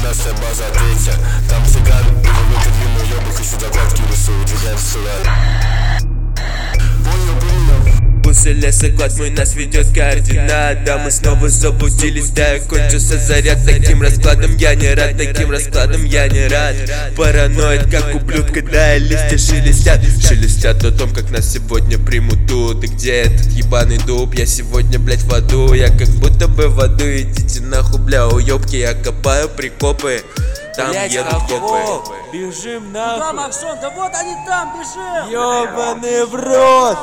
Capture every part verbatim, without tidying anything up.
Наша база третья, там цыган, и глубокий длинный ёбок, еще закладки лесу, удвигаем ссылать. Понял, понял. После леса клад мой нас ведет координата. Мы снова заблудились, да, кончился заряд. Таким раскладом я не рад, таким раскладом я не рад. Параноид, как ублюдка, да, листья шелестят. Шелестят о том, как нас сегодня примут тут. И где этот ебаный дуб? Я сегодня, блять, в аду. Я как будто бы в аду, идите нахуй, бля, уёбки. Я копаю прикопы, там Блять, едут алло, копы. бежим нахуй. Да, Максон, да вот они там, бежим! Ёбаный в рот.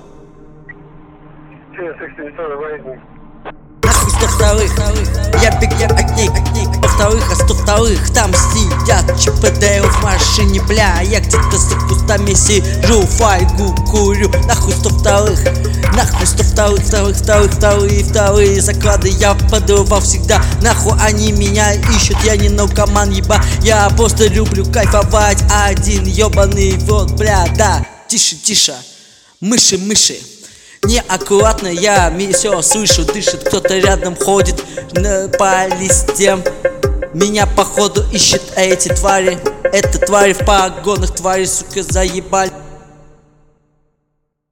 Нахуй сто вторых, я бегу от них, сто вторых, а сто вторых там сидят ЧПД в машине, бля. Я где-то за кустами сижу, файгу курю. Нахуй сто вторых, нахуй сто вторых, вторых, вторых, вторые, вторые заклады я подрывал всегда. Нахуй они меня ищут, я не наркоман, еба. Я просто люблю кайфовать один, ёбаный в рот, бля, да. Тише, тише, мыши, мыши. Неаккуратно я все слышу, дышит, кто-то рядом ходит по листьям. Меня походу ищут эти твари. Это твари в погонах, твари, сука, заебали.